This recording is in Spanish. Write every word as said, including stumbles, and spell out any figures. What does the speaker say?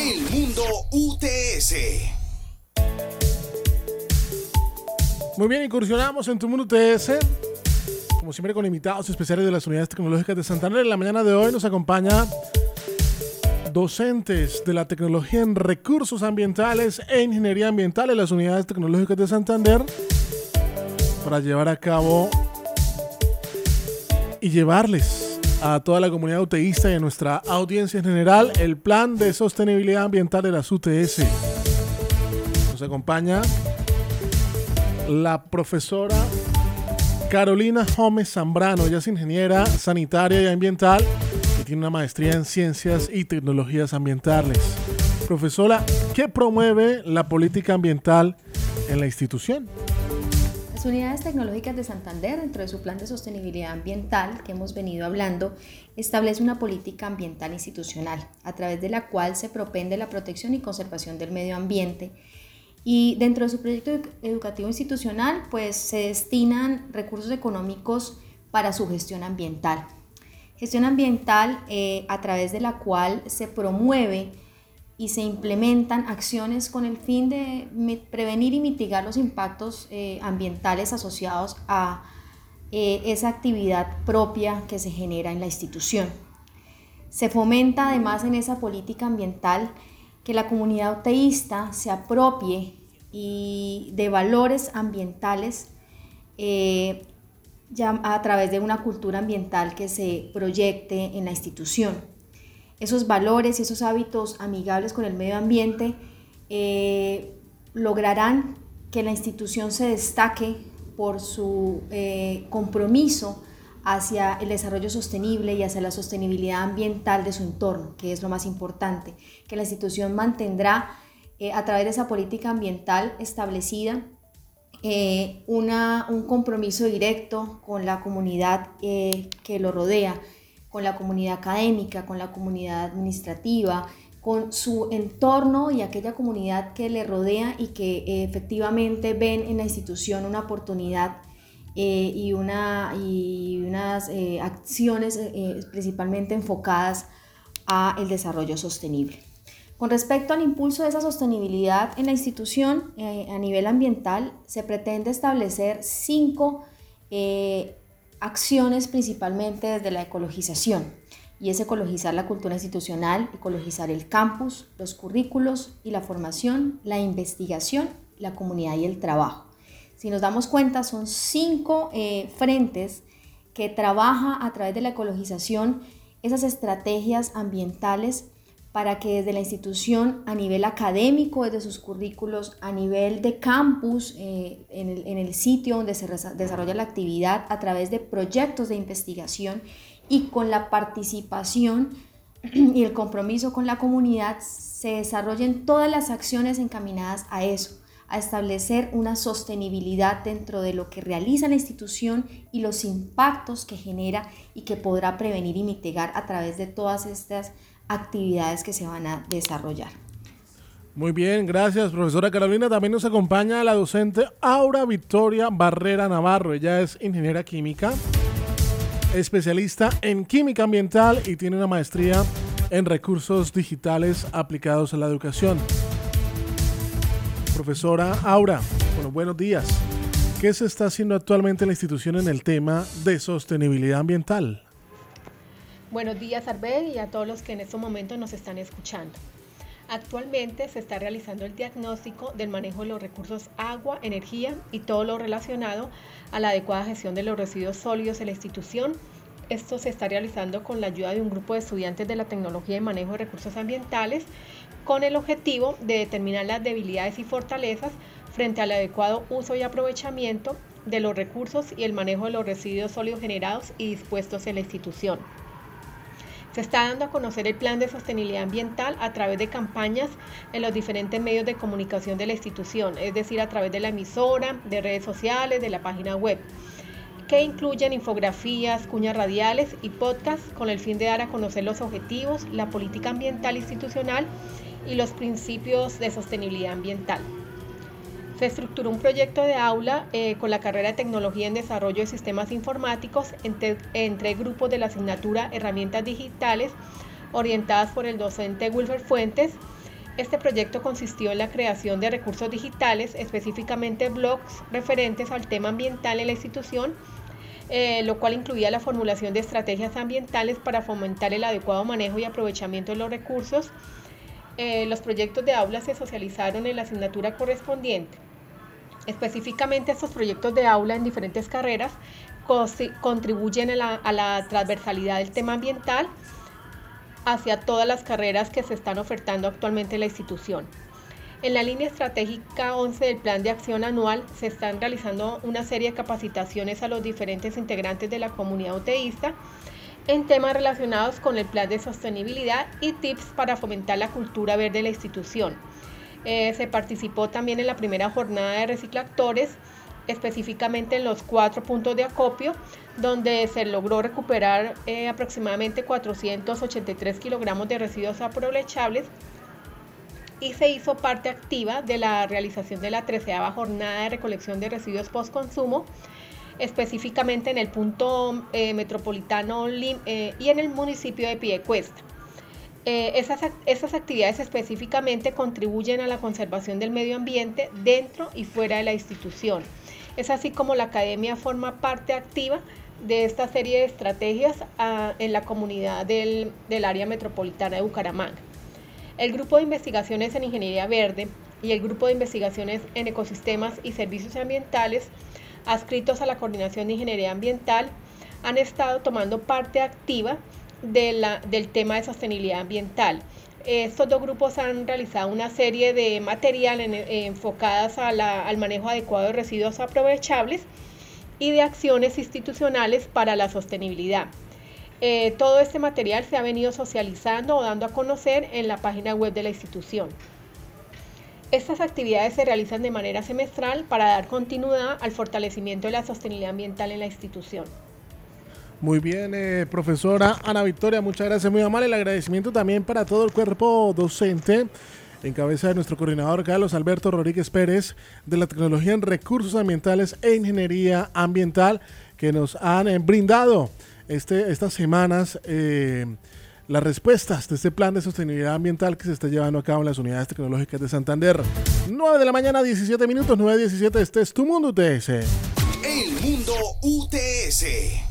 El Mundo U T S. Muy bien, incursionamos en Tu Mundo U T S. Como siempre, con invitados especiales de las Unidades Tecnológicas de Santander. En la mañana de hoy nos acompaña docentes de la tecnología en recursos ambientales e ingeniería ambiental en las Unidades Tecnológicas de Santander para llevar a cabo y llevarles a toda la comunidad UTEísta y a nuestra audiencia en general el plan de sostenibilidad ambiental de las U T S. Nos acompaña la profesora Carolina Gómez Zambrano. Ella es ingeniera sanitaria y ambiental y tiene una maestría en ciencias y tecnologías ambientales. Profesora, ¿qué promueve la política ambiental en la institución? Las Unidades Tecnológicas de Santander, dentro de su plan de sostenibilidad ambiental que hemos venido hablando, establece una política ambiental institucional, a través de la cual se propende la protección y conservación del medio ambiente. Y dentro de su proyecto educativo institucional, pues se destinan recursos económicos para su gestión ambiental. Gestión ambiental eh, a través de la cual se promueve y se implementan acciones con el fin de prevenir y mitigar los impactos eh, ambientales asociados a eh, esa actividad propia que se genera en la institución. Se fomenta además en esa política ambiental que la comunidad uteísta se apropie y de valores ambientales eh, ya a través de una cultura ambiental que se proyecte en la institución. Esos valores y esos hábitos amigables con el medio ambiente eh, lograrán que la institución se destaque por su eh, compromiso hacia el desarrollo sostenible y hacia la sostenibilidad ambiental de su entorno, que es lo más importante, que la institución mantendrá eh, a través de esa política ambiental establecida eh, una, un compromiso directo con la comunidad eh, que lo rodea, con la comunidad académica, con la comunidad administrativa, con su entorno y aquella comunidad que le rodea y que eh, efectivamente ven en la institución una oportunidad eh, y, una, y unas eh, acciones eh, principalmente enfocadas al desarrollo sostenible. Con respecto al impulso de esa sostenibilidad en la institución eh, a nivel ambiental, se pretende establecer cinco eh, acciones principalmente desde la ecologización, y es ecologizar la cultura institucional, ecologizar el campus, los currículos y la formación, la investigación, la comunidad y el trabajo. Si nos damos cuenta, son cinco eh, frentes que trabaja a través de la ecologización esas estrategias ambientales para que desde la institución, a nivel académico, desde sus currículos, a nivel de campus, eh, en, el, en el sitio donde se desarrolla la actividad, a través de proyectos de investigación y con la participación y el compromiso con la comunidad, se desarrollen todas las acciones encaminadas a eso, a establecer una sostenibilidad dentro de lo que realiza la institución y los impactos que genera y que podrá prevenir y mitigar a través de todas estas actividades que se van a desarrollar. Muy bien, gracias, profesora Carolina. También nos acompaña la docente Aura Victoria Barrera Navarro. Ella es ingeniera química, especialista en química ambiental y tiene una maestría en recursos digitales aplicados a la educación. Profesora Aura, bueno, buenos días. ¿Qué se está haciendo actualmente en la institución en el tema de sostenibilidad ambiental? Buenos días, Arbel, y a todos los que en estos momentos nos están escuchando. Actualmente se está realizando el diagnóstico del manejo de los recursos agua, energía y todo lo relacionado a la adecuada gestión de los residuos sólidos en la institución. Esto se está realizando con la ayuda de un grupo de estudiantes de la tecnología de manejo de recursos ambientales con el objetivo de determinar las debilidades y fortalezas frente al adecuado uso y aprovechamiento de los recursos y el manejo de los residuos sólidos generados y dispuestos en la institución. Se está dando a conocer el plan de sostenibilidad ambiental a través de campañas en los diferentes medios de comunicación de la institución, es decir, a través de la emisora, de redes sociales, de la página web, que incluyen infografías, cuñas radiales y podcasts con el fin de dar a conocer los objetivos, la política ambiental institucional y los principios de sostenibilidad ambiental. Se estructuró un proyecto de aula eh, con la carrera de Tecnología en Desarrollo de Sistemas Informáticos entre, entre grupos de la asignatura Herramientas Digitales, orientadas por el docente Wilfer Fuentes, Este proyecto consistió en la creación de recursos digitales, específicamente blogs referentes al tema ambiental en la institución, eh, lo cual incluía la formulación de estrategias ambientales para fomentar el adecuado manejo y aprovechamiento de los recursos. Eh, los proyectos de aula se socializaron en la asignatura correspondiente. Específicamente, estos proyectos de aula en diferentes carreras contribuyen a la, a la transversalidad del tema ambiental hacia todas las carreras que se están ofertando actualmente en la institución. En la línea estratégica once del Plan de Acción Anual se están realizando una serie de capacitaciones a los diferentes integrantes de la comunidad UTEísta en temas relacionados con el plan de sostenibilidad y tips para fomentar la cultura verde de la institución. Eh, se participó también en la primera jornada de reciclactores, específicamente en los cuatro puntos de acopio, donde se logró recuperar eh, aproximadamente cuatrocientos ochenta y tres kilogramos de residuos aprovechables, y se hizo parte activa de la realización de la treceava jornada de recolección de residuos post-consumo, específicamente en el punto eh, metropolitano eh, y en el municipio de Piedecuesta. Eh, esas, esas actividades específicamente contribuyen a la conservación del medio ambiente dentro y fuera de la institución. Es así como la academia forma parte activa de esta serie de estrategias uh, en la comunidad del, del área metropolitana de Bucaramanga. El grupo de investigaciones en ingeniería verde y el grupo de investigaciones en ecosistemas y servicios ambientales, adscritos a la coordinación de ingeniería ambiental, han estado tomando parte activa de la, del tema de sostenibilidad ambiental. Estos dos grupos han realizado una serie de material en, eh, enfocadas a la, al manejo adecuado de residuos aprovechables y de acciones institucionales para la sostenibilidad. Eh, todo este material se ha venido socializando o dando a conocer en la página web de la institución. Estas actividades se realizan de manera semestral para dar continuidad al fortalecimiento de la sostenibilidad ambiental en la institución. Muy bien, eh, profesora Ana Victoria, muchas gracias, muy amable. El agradecimiento también para todo el cuerpo docente, en cabeza de nuestro coordinador Carlos Alberto Rodríguez Pérez, de la tecnología en recursos ambientales e ingeniería ambiental, que nos han eh, brindado este, estas semanas eh, las respuestas de este plan de sostenibilidad ambiental que se está llevando a cabo en las unidades tecnológicas de Santander. nueve de la mañana, diecisiete minutos, nueve diecisiete, este es Tu Mundo U T S. El Mundo U T S.